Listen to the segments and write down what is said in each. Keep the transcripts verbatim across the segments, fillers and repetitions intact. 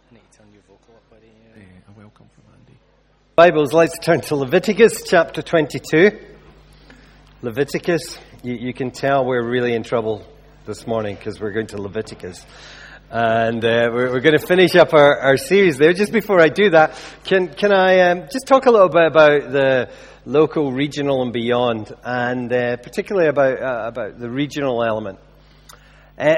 I need to turn your vocal up, buddy. Uh, a welcome from Andy. Bibles, let's turn to Leviticus chapter twenty-two. Leviticus, you, you can tell we're really in trouble this morning because we're going to Leviticus. And uh, we're, we're going to finish up our, our series there. Just before I do that, can can I um, just talk a little bit about the local, regional and beyond, and uh, particularly about uh, about the regional element. Uh,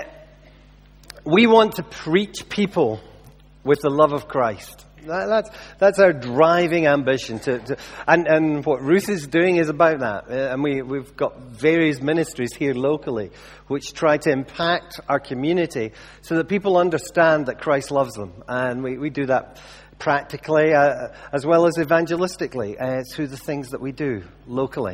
we want to preach people with the love of Christ. That, that's that's our driving ambition. To, to and and what Ruth is doing is about that. Uh, and we we've got various ministries here locally which try to impact our community so that people understand that Christ loves them, and we, we do that practically uh, as well as evangelistically uh, through the things that we do locally.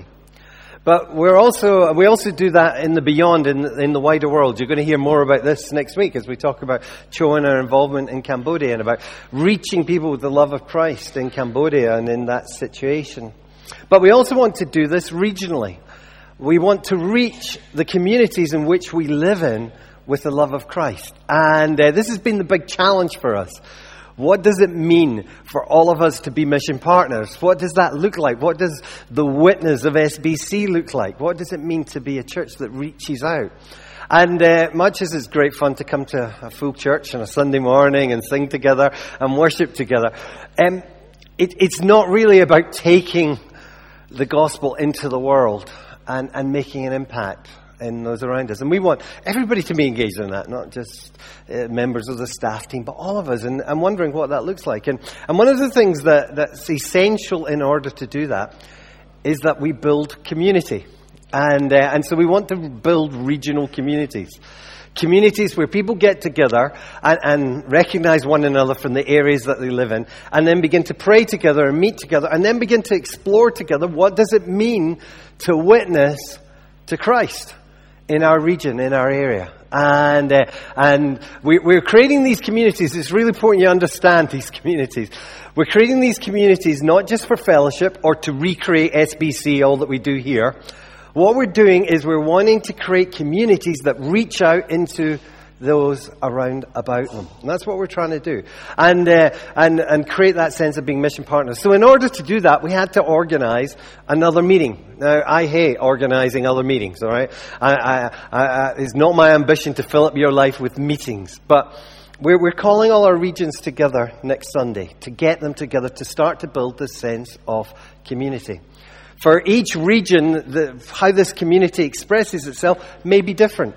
But we're also we also do that in the beyond, in the, in the wider world. You're going to hear more about this next week as we talk about Cho and our involvement in Cambodia and about reaching people with the love of Christ in Cambodia and in that situation. But we also want to do this regionally. We want to reach the communities in which we live in with the love of Christ. And uh, this has been the big challenge for us. What does it mean for all of us to be mission partners? What does that look like? What does the witness of S B C look like? What does it mean to be a church that reaches out? And uh, much as it's great fun to come to a full church on a Sunday morning and sing together and worship together, um, it, it's not really about taking the gospel into the world and, and making an impact in those around us. And we want everybody to be engaged in that, not just uh, members of the staff team, but all of us. And I'm wondering what that looks like. And, and one of the things that, that's essential in order to do that is that we build community. And, uh, and so we want to build regional communities. Communities where people get together and, and recognize one another from the areas that they live in, and then begin to pray together and meet together, and then begin to explore together what does it mean to witness to Christ in our region, in our area. And uh, and we, we're creating these communities. It's really important you understand these communities. We're creating these communities not just for fellowship or to recreate S B C, all that we do here. What we're doing is we're wanting to create communities that reach out into those around about them. And that's what we're trying to do. And uh, and and create that sense of being mission partners. So in order to do that, we had to organize another meeting. Now, I hate organizing other meetings, all right? I, I, I, it's not my ambition to fill up your life with meetings. But we're, we're calling all our regions together next Sunday to get them together to start to build this sense of community. For each region, the, how this community expresses itself may be different.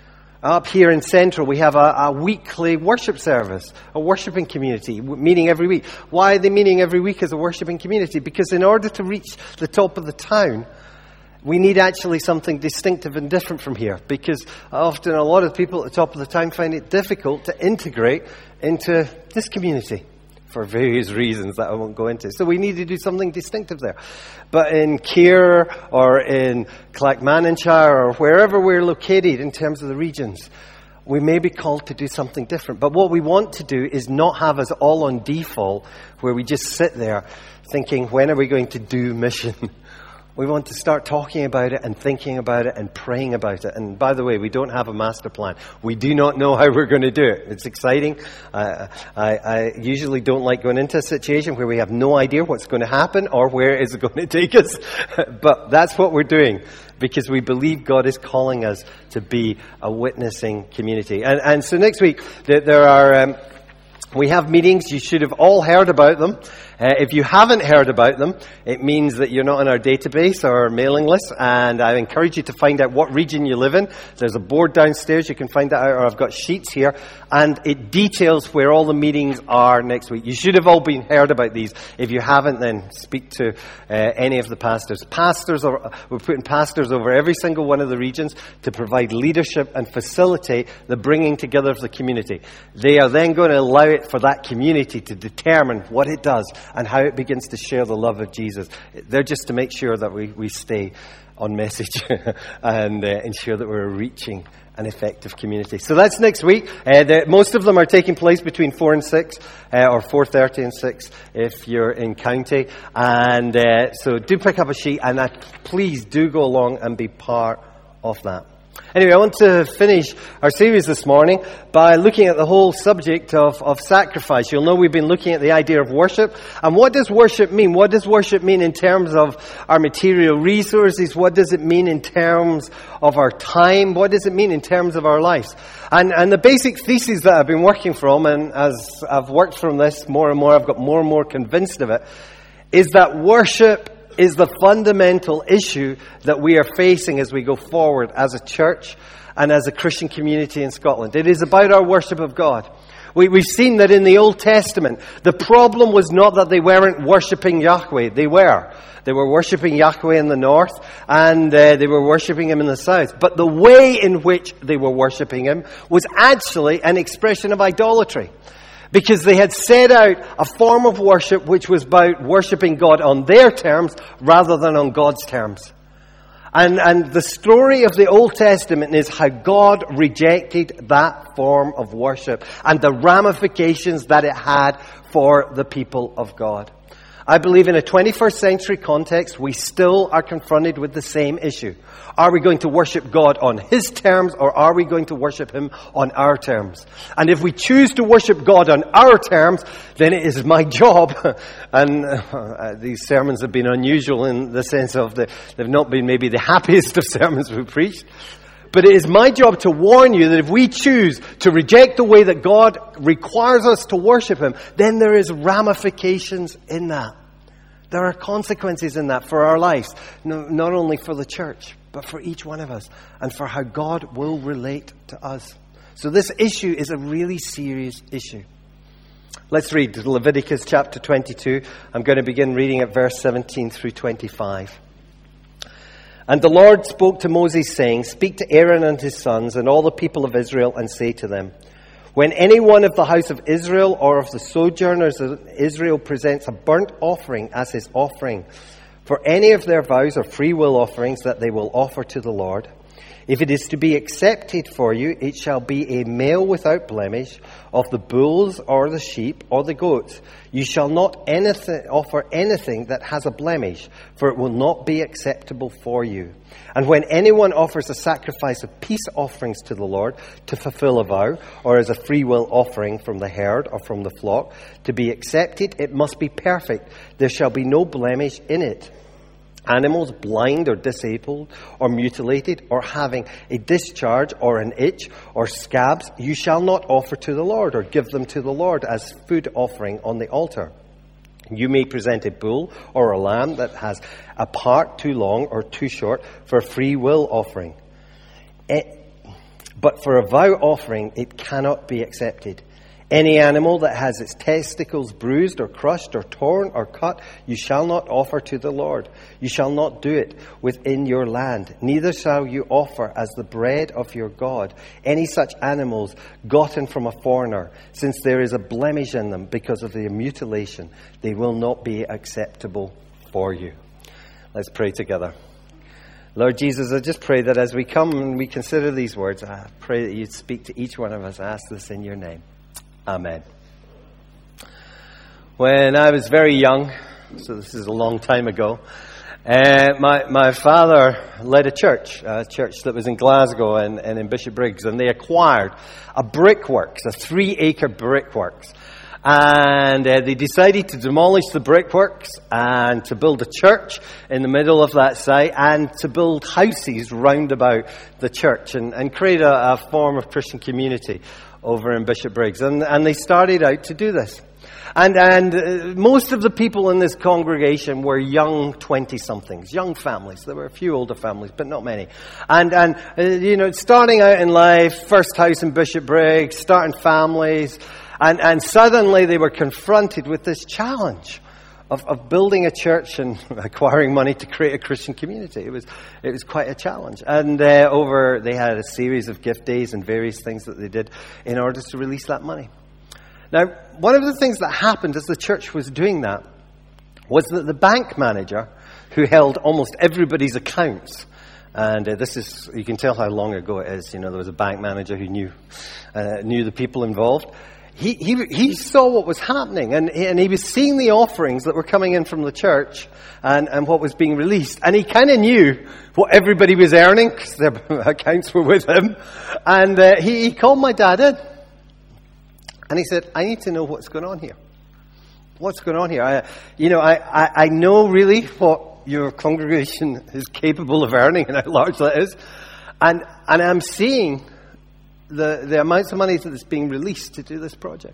Up here in Central, we have a, a weekly worship service, a worshiping community, meeting every week. Why are they meeting every week as a worshiping community? Because in order to reach the top of the town, we need actually something distinctive and different from here. Because often a lot of people at the top of the town find it difficult to integrate into this community for various reasons that I won't go into. So we need to do something distinctive there. But in Keir or in Clackmannanshire or wherever we're located in terms of the regions, we may be called to do something different. But what we want to do is not have us all on default where we just sit there thinking, when are we going to do mission? We want to start talking about it and thinking about it and praying about it. And by the way, we don't have a master plan. We do not know how we're going to do it. It's exciting. Uh, I, I usually don't like going into a situation where we have no idea what's going to happen or where it's going to take us. But that's what we're doing because we believe God is calling us to be a witnessing community. And, and so next week, there, there are... Um, We have meetings. You should have all heard about them. Uh, if you haven't heard about them, it means that you're not on our database or our mailing list. And I encourage you to find out what region you live in. There's a board downstairs. You can find that out, or I've got sheets here. And it details where all the meetings are next week. You should have all been heard about these. If you haven't, then speak to uh, any of the pastors. Pastors, are, we're putting pastors over every single one of the regions to provide leadership and facilitate the bringing together of the community. They are then going to allow it for that community to determine what it does and how it begins to share the love of Jesus. They're just to make sure that we, we stay on message and uh, ensure that we're reaching an effective community. So that's next week. Uh, the, most of them are taking place between four and six, uh, or four thirty and six if you're in county. And uh, so do pick up a sheet, and uh, please do go along and be part of that. Anyway, I want to finish our series this morning by looking at the whole subject of, of sacrifice. You'll know we've been looking at the idea of worship. And what does worship mean? What does worship mean in terms of our material resources? What does it mean in terms of our time? What does it mean in terms of our lives? And, and the basic thesis that I've been working from, and as I've worked from this more and more, I've got more and more convinced of it, is that worship is the fundamental issue that we are facing as we go forward as a church and as a Christian community in Scotland. It is about our worship of God. We, we've seen that in the Old Testament. The problem was not that they weren't worshipping Yahweh. They were. They were worshipping Yahweh in the north, and uh, they were worshipping Him in the south. But the way in which they were worshipping Him was actually an expression of idolatry. Because they had set out a form of worship which was about worshipping God on their terms rather than on God's terms. And, and the story of the Old Testament is how God rejected that form of worship and the ramifications that it had for the people of God. I believe in a twenty-first century context, we still are confronted with the same issue. Are we going to worship God on His terms, or are we going to worship Him on our terms? And if we choose to worship God on our terms, then it is my job. And uh, these sermons have been unusual in the sense of the, they've not been maybe the happiest of sermons we've preached. But it is my job to warn you that if we choose to reject the way that God requires us to worship Him, then there is ramifications in that. There are consequences in that for our lives, no, not only for the church, but for each one of us, and for how God will relate to us. So this issue is a really serious issue. Let's read Leviticus chapter twenty-two. I'm going to begin reading at verse seventeen through twenty-five. And the Lord spoke to Moses, saying, "Speak to Aaron and his sons and all the people of Israel, and say to them, when any one of the house of Israel or of the sojourners of Israel presents a burnt offering as his offering for any of their vows or free will offerings that they will offer to the Lord, if it is to be accepted for you, it shall be a male without blemish of the bulls or the sheep or the goats. You shall not anything, offer anything that has a blemish, for it will not be acceptable for you. And when anyone offers a sacrifice of peace offerings to the Lord to fulfill a vow, or as a free will offering from the herd or from the flock, to be accepted, it must be perfect. There shall be no blemish in it. Animals blind or disabled or mutilated or having a discharge or an itch or scabs, you shall not offer to the Lord or give them to the Lord as food offering on the altar. You may present a bull or a lamb that has a part too long or too short for a free will offering. It, but for a vow offering, it cannot be accepted. Any animal that has its testicles bruised or crushed or torn or cut, you shall not offer to the Lord. You shall not do it within your land. Neither shall you offer as the bread of your God any such animals gotten from a foreigner, since there is a blemish in them because of their mutilation. They will not be acceptable for you." Let's pray together. Lord Jesus, I just pray that as we come and we consider these words, I pray that you'd speak to each one of us. I ask this in your name. Amen. When I was very young, so this is a long time ago, uh, my my father led a church, a church that was in Glasgow and, and in Bishopbriggs, and they acquired a brickworks, a three-acre brickworks. And uh, they decided to demolish the brickworks and to build a church in the middle of that site and to build houses round about the church and, and create a, a form of Christian community over in Bishopbriggs. And, and they started out to do this. And, and uh, most of the people in this congregation were young twenty-somethings, young families. There were a few older families, but not many. And, and uh, you know, starting out in life, first house in Bishopbriggs, starting families. And, and suddenly they were confronted with this challenge of, of building a church and acquiring money to create a Christian community. It was it was quite a challenge. And uh, over they had a series of gift days and various things that they did in order to release that money. Now, one of the things that happened as the church was doing that was that the bank manager, who held almost everybody's accounts, and uh, this is, you can tell how long ago it is, you know, there was a bank manager who knew uh, knew the people involved. he, he, he saw what was happening, and, and he was seeing the offerings that were coming in from the church and, and what was being released. And he kind of knew what everybody was earning, because their accounts were with him. And uh, he, he called my dad in. And he said, I need to know what's going on here. What's going on here? I, you know, I, I, I know really what your congregation is capable of earning and how large that is. And, and I'm seeing the, the amounts of money that is being released to do this project.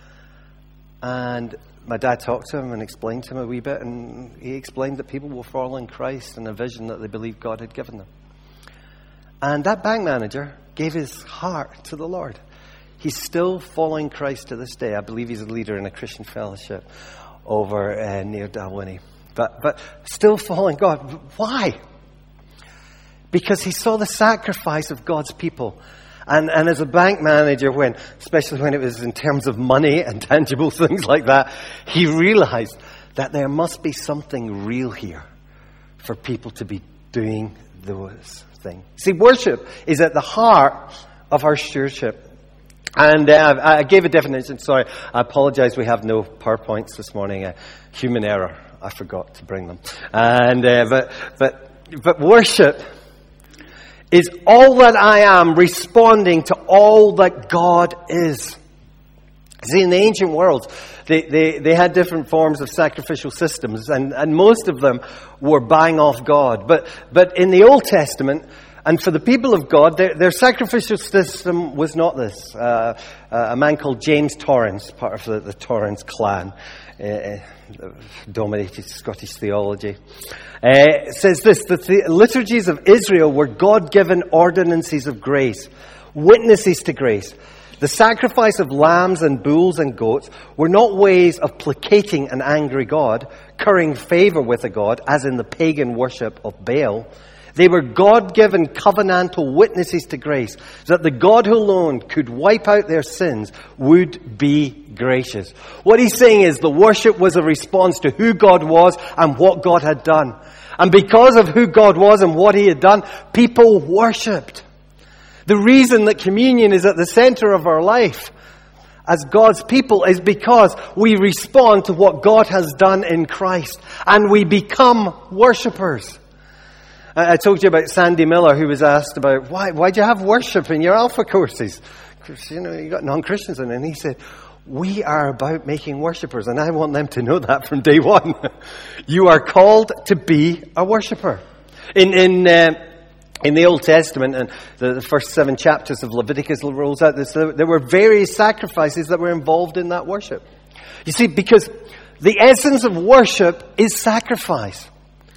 And my dad talked to him and explained to him a wee bit, and he explained that people will follow in Christ and a vision that they believed God had given them. And that bank manager gave his heart to the Lord. He's still following Christ to this day. I believe he's a leader in a Christian fellowship over uh, near Dalwhinnie. But, but still following God. Why? Because he saw the sacrifice of God's people. And, and as a bank manager, when, especially when it was in terms of money and tangible things like that, he realized that there must be something real here for people to be doing those things. See, worship is at the heart of our stewardship. And uh, I gave a definition. Sorry, I apologize. We have no PowerPoints this morning. Uh, human error. I forgot to bring them. And uh, but but but worship is all that I am responding to all that God is. See, in the ancient world, they, they, they had different forms of sacrificial systems, and, and most of them were buying off God. But but in the Old Testament, and for the people of God, their, their sacrificial system was not this. Uh, uh, a man called James Torrance, part of the, the Torrance clan, uh, dominated Scottish theology, uh, says this: that the liturgies of Israel were God-given ordinances of grace, witnesses to grace. The sacrifice of lambs and bulls and goats were not ways of placating an angry God, currying favor with a God, as in the pagan worship of Baal. They were God-given covenantal witnesses to grace, that the God who alone could wipe out their sins would be gracious. What he's saying is the worship was a response to who God was and what God had done. And because of who God was and what he had done, people worshipped. The reason that communion is at the center of our life as God's people is because we respond to what God has done in Christ, and we become worshippers. I told you about Sandy Miller, who was asked about, why why do you have worship in your Alpha courses? Because, you know, you got non-Christians in it. And he said, we are about making worshippers, and I want them to know that from day one. You are called to be a worshipper. In in uh, in the Old Testament, and the, the first seven chapters of Leviticus rolls out this, there were various sacrifices that were involved in that worship. You see, because the essence of worship is sacrifice.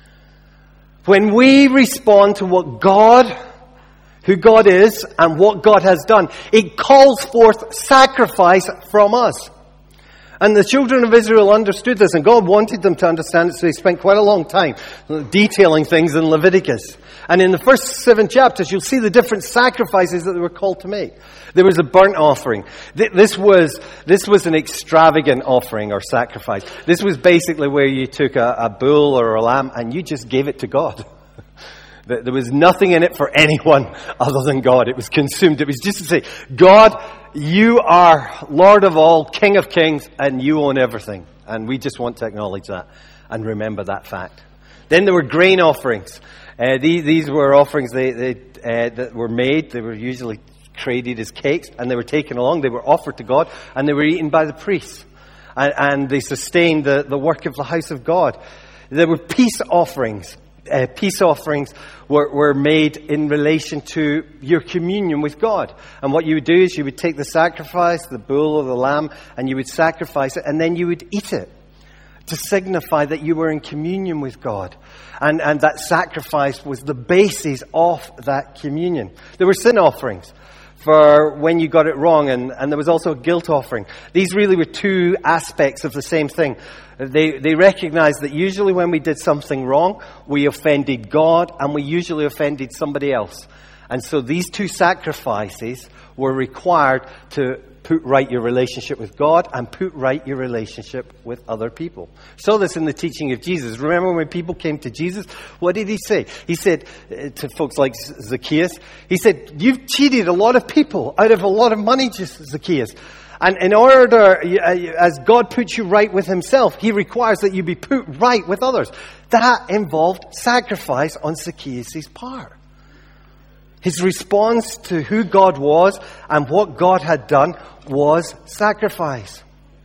When we respond to what God, who God is, and what God has done, it calls forth sacrifice from us. And the children of Israel understood this, and God wanted them to understand it, so he spent quite a long time detailing things in Leviticus. And in the first seven chapters, you'll see the different sacrifices that they were called to make. There was a burnt offering. This was this was an extravagant offering or sacrifice. This was basically where you took a, a bull or a lamb and you just gave it to God. There was nothing in it for anyone other than God. It was consumed. It was just to say, God, you are Lord of all, King of kings, and you own everything. And we just want to acknowledge that and remember that fact. Then there were grain offerings. Uh, these, these were offerings they, they, uh, that were made. They were usually created as cakes, and they were taken along. They were offered to God, and they were eaten by the priests. And, and they sustained the, the work of the house of God. There were peace offerings. Uh, peace offerings were, were made in relation to your communion with God. And what you would do is you would take the sacrifice, the bull or the lamb, and you would sacrifice it, and then you would eat it to signify that you were in communion with God. And, and that sacrifice was the basis of that communion. There were sin offerings for when you got it wrong, and, and there was also a guilt offering. These really were two aspects of the same thing. They they recognized that usually when we did something wrong, we offended God, and we usually offended somebody else. And so these two sacrifices were required to put right your relationship with God and put right your relationship with other people. Saw this in the teaching of Jesus. Remember when people came to Jesus? What did he say? He said uh, to folks like Zacchaeus, he said, you've cheated a lot of people out of a lot of money, Zacchaeus. And in order, as God puts you right with himself, he requires that you be put right with others. That involved sacrifice on Zacchaeus' part. His response to who God was and what God had done was sacrifice.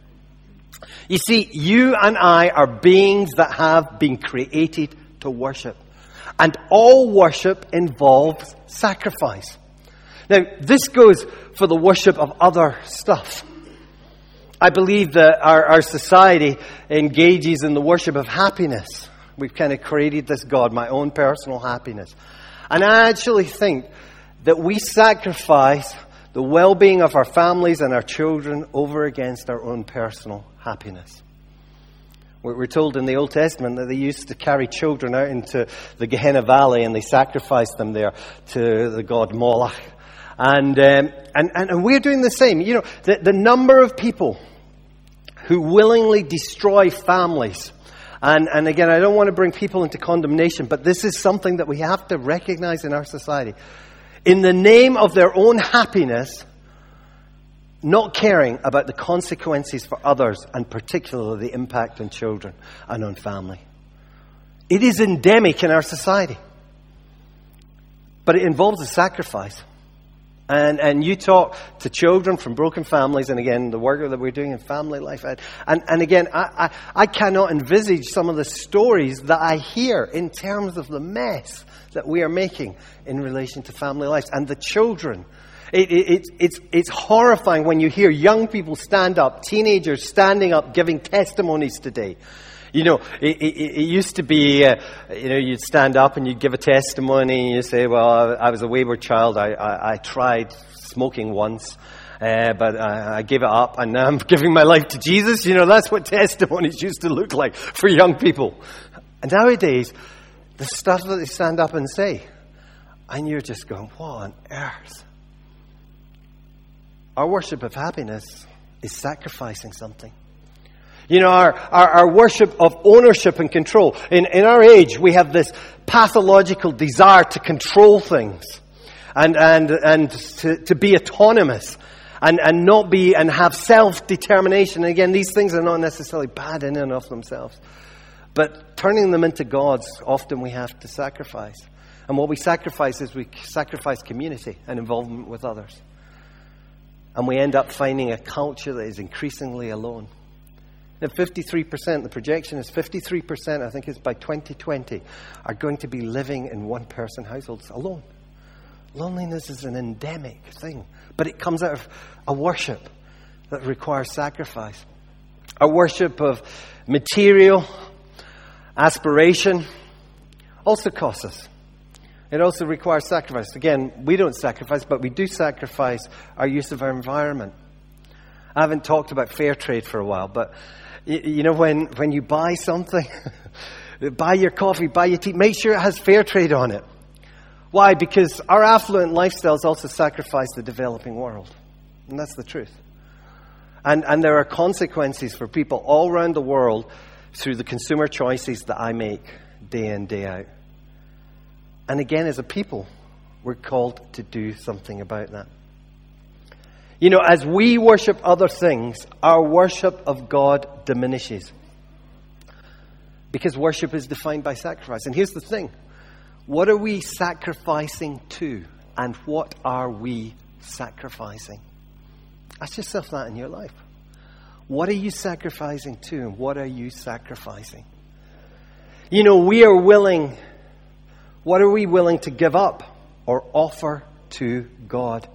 You see, you and I are beings that have been created to worship. And all worship involves sacrifice. Now, this goes for the worship of other stuff. I believe that our, our society engages in the worship of happiness. We've kind of created this God, my own personal happiness. And I actually think that we sacrifice the well-being of our families and our children over against our own personal happiness. We're told in the Old Testament that they used to carry children out into the Gehenna Valley and they sacrificed them there to the god Moloch. And, um, and, and, and we're doing the same. You know, the, the number of people who willingly destroy families. And, and again, I don't want to bring people into condemnation, but this is something that we have to recognize in our society. In the name of their own happiness, not caring about the consequences for others, and particularly the impact on children and on family. It is endemic in our society. But it involves a sacrifice. And and you talk to children from broken families, and again, the work that we're doing in family life. And, and again, I, I, I cannot envisage some of the stories that I hear in terms of the mess that we are making in relation to family lives. And the children. It, it, it, it's, it's horrifying when you hear young people stand up, teenagers standing up, giving testimonies today. You know, it, it, it used to be, uh, you know, you'd stand up and you'd give a testimony and you say, well, I, I was a wayward child. I, I, I tried smoking once, uh, but I, I gave it up and now I'm giving my life to Jesus. You know, that's what testimonies used to look like for young people. And nowadays, the stuff that they stand up and say, and you're just going, what on earth? Our worship of happiness is sacrificing something. You know, our, our, our worship of ownership and control. In, in our age, we have this pathological desire to control things and, and, and to, to be autonomous and, and not be, and have self-determination. And again, these things are not necessarily bad in and of themselves. But turning them into gods, often we have to sacrifice. And what we sacrifice is we sacrifice community and involvement with others. And we end up finding a culture that is increasingly alone. And fifty-three percent, the projection is fifty-three percent, I think it's by twenty twenty, are going to be living in one-person households alone. Loneliness is an endemic thing, but it comes out of a worship that requires sacrifice. A worship of material aspiration also costs us. It also requires sacrifice. Again, we don't sacrifice, but we do sacrifice our use of our environment. I haven't talked about fair trade for a while, but you, you know, when, when you buy something, buy your coffee, buy your tea, make sure it has fair trade on it. Why? Because our affluent lifestyles also sacrifice the developing world. And that's the truth. And, and there are consequences for people all around the world through the consumer choices that I make day in, day out. And again, as a people, we're called to do something about that. You know, as we worship other things, our worship of God diminishes. Because worship is defined by sacrifice. And here's the thing. What are we sacrificing to? And what are we sacrificing? Ask yourself that in your life. What are you sacrificing to? And what are you sacrificing? You know, we are willing... What are we willing to give up or offer to God?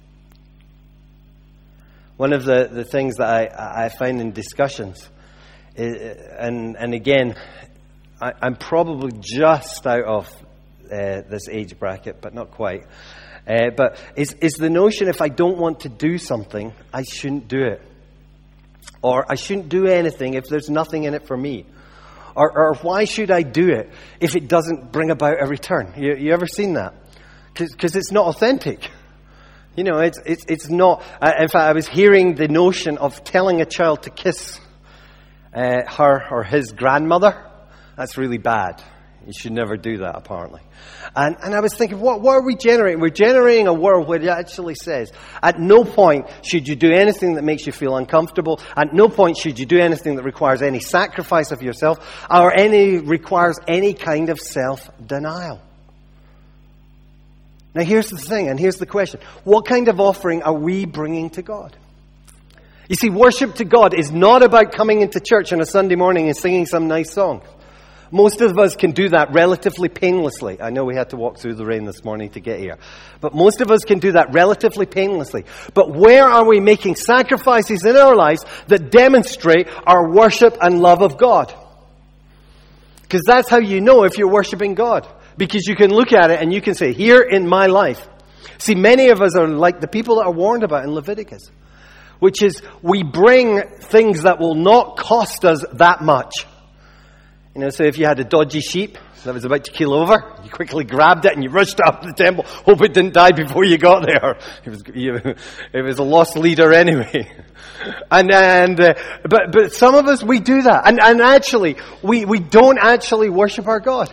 One of the, the things that I, I find in discussions, is, and, and again, I, I'm probably just out of uh, this age bracket, but not quite. Uh, but is, is the notion if I don't want to do something, I shouldn't do it. Or I shouldn't do anything if there's nothing in it for me. Or, or why should I do it if it doesn't bring about a return? You, you ever seen that? Because it's not authentic. You know, it's it's it's not. Uh, in fact, I was hearing the notion of telling a child to kiss uh, her or his grandmother. That's really bad. You should never do that, apparently. And and I was thinking, what what are we generating? We're generating a world where it actually says, at no point should you do anything that makes you feel uncomfortable. At no point should you do anything that requires any sacrifice of yourself or any requires any kind of self-denial. Now here's the thing, and here's the question. What kind of offering are we bringing to God? You see, worship to God is not about coming into church on a Sunday morning and singing some nice song. Most of us can do that relatively painlessly. I know we had to walk through the rain this morning to get here. But most of us can do that relatively painlessly. But where are we making sacrifices in our lives that demonstrate our worship and love of God? Because that's how you know if you're worshiping God. Because you can look at it and you can say, here in my life. See, many of us are like the people that are warned about in Leviticus. Which is, we bring things that will not cost us that much. You know, so if you had a dodgy sheep that was about to keel over, you quickly grabbed it and you rushed up to the temple, hope it didn't die before you got there. It was, you, it was a lost leader anyway. And, and uh, but but some of us, we do that. And, and actually, we, we don't actually worship our God.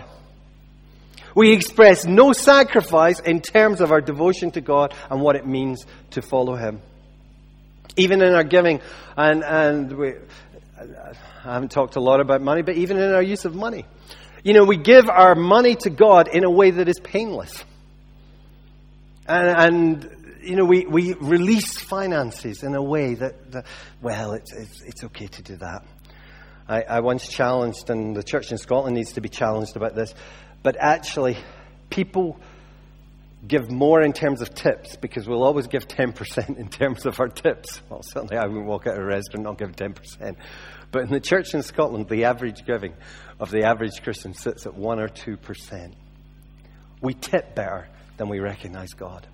We express no sacrifice in terms of our devotion to God and what it means to follow Him. Even in our giving, and, and we... I haven't talked a lot about money, but even in our use of money. You know, we give our money to God in a way that is painless. And, and you know, we, we release finances in a way that, that well, it's, it's, it's okay to do that. I, I once challenged, and the church in Scotland needs to be challenged about this, but actually, people give more in terms of tips, because we'll always give ten percent in terms of our tips. Well, certainly I wouldn't walk out of a restaurant and not give ten percent. But in the church in Scotland, the average giving of the average Christian sits at one or two percent. We tip better than we recognize God.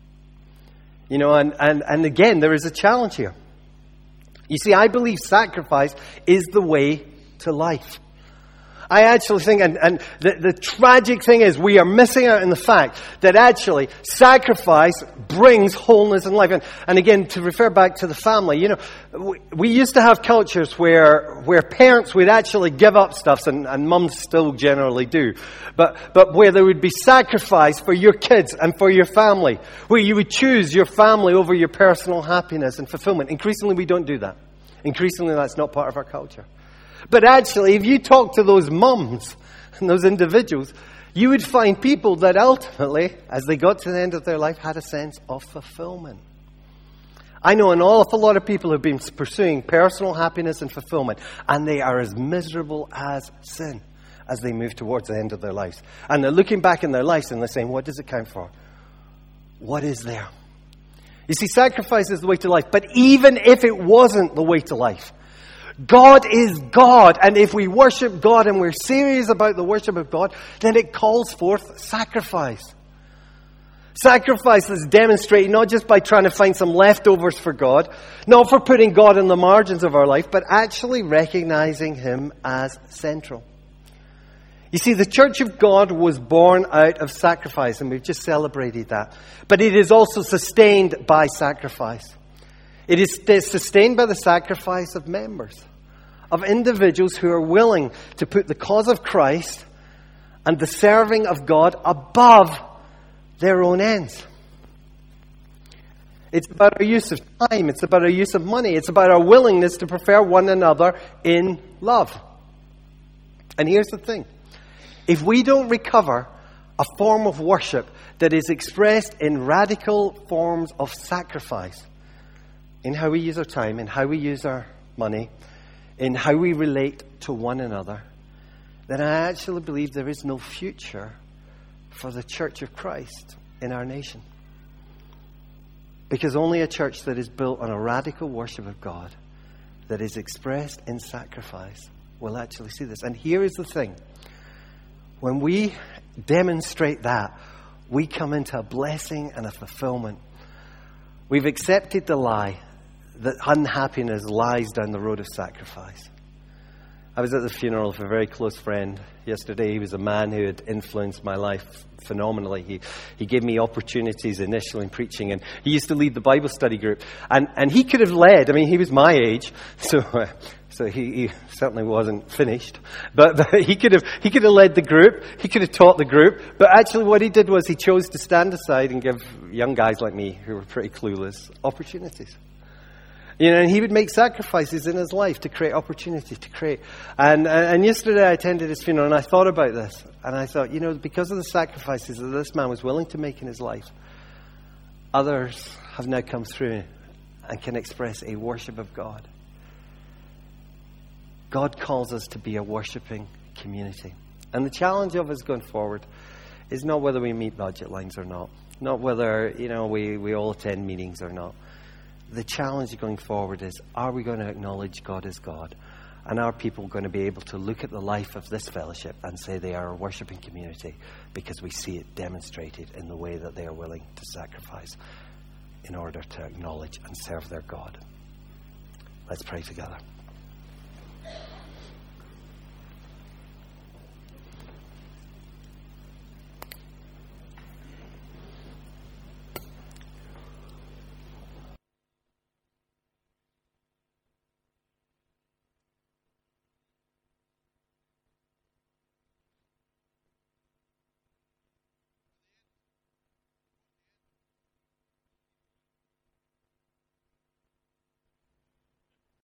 You know, and, and, and again, there is a challenge here. You see, I believe sacrifice is the way to life. I actually think, and, and the, the tragic thing is, we are missing out on the fact that actually sacrifice brings wholeness in life. And, and again, to refer back to the family, you know, we, we used to have cultures where where parents would actually give up stuff, and, and mums still generally do, but but where there would be sacrifice for your kids and for your family, where you would choose your family over your personal happiness and fulfillment. Increasingly, we don't do that. Increasingly, that's not part of our culture. But actually, if you talk to those mums and those individuals, you would find people that ultimately, as they got to the end of their life, had a sense of fulfillment. I know an awful lot of people who've been pursuing personal happiness and fulfillment, and they are as miserable as sin as they move towards the end of their lives. And they're looking back in their lives and they're saying, what does it count for? What is there? You see, sacrifice is the way to life. But even if it wasn't the way to life, God is God, and if we worship God and we're serious about the worship of God, then it calls forth sacrifice. Sacrifice is demonstrated not just by trying to find some leftovers for God, not for putting God in the margins of our life, but actually recognizing Him as central. You see, the Church of God was born out of sacrifice, and we've just celebrated that. But it is also sustained by sacrifice. It is sustained by the sacrifice of members, of individuals who are willing to put the cause of Christ and the serving of God above their own ends. It's about our use of time. It's about our use of money. It's about our willingness to prefer one another in love. And here's the thing. If we don't recover a form of worship that is expressed in radical forms of sacrifice, in how we use our time, in how we use our money, in how we relate to one another, then I actually believe there is no future for the Church of Christ in our nation. Because only a church that is built on a radical worship of God, that is expressed in sacrifice, will actually see this. And here is the thing. When we demonstrate that, we come into a blessing and a fulfillment. We've accepted the lie that unhappiness lies down the road of sacrifice. I was at the funeral of a very close friend yesterday. He was a man who had influenced my life phenomenally. He he gave me opportunities initially in preaching, and he used to lead the Bible study group. And and he could have led. I mean, he was my age, so uh, so he, he certainly wasn't finished. But, but he could have he could have led the group. He could have taught the group. But actually, what he did was he chose to stand aside and give young guys like me, who were pretty clueless, opportunities. You know, and he would make sacrifices in his life to create opportunity, to create. And and yesterday I attended his funeral, and I thought about this. And I thought, you know, because of the sacrifices that this man was willing to make in his life, others have now come through and can express a worship of God. God calls us to be a worshiping community. And the challenge of us going forward is not whether we meet budget lines or not. Not whether, you know, we, we all attend meetings or not. The challenge going forward is, are we going to acknowledge God as God? And are people going to be able to look at the life of this fellowship and say they are a worshiping community because we see it demonstrated in the way that they are willing to sacrifice in order to acknowledge and serve their God? Let's pray together.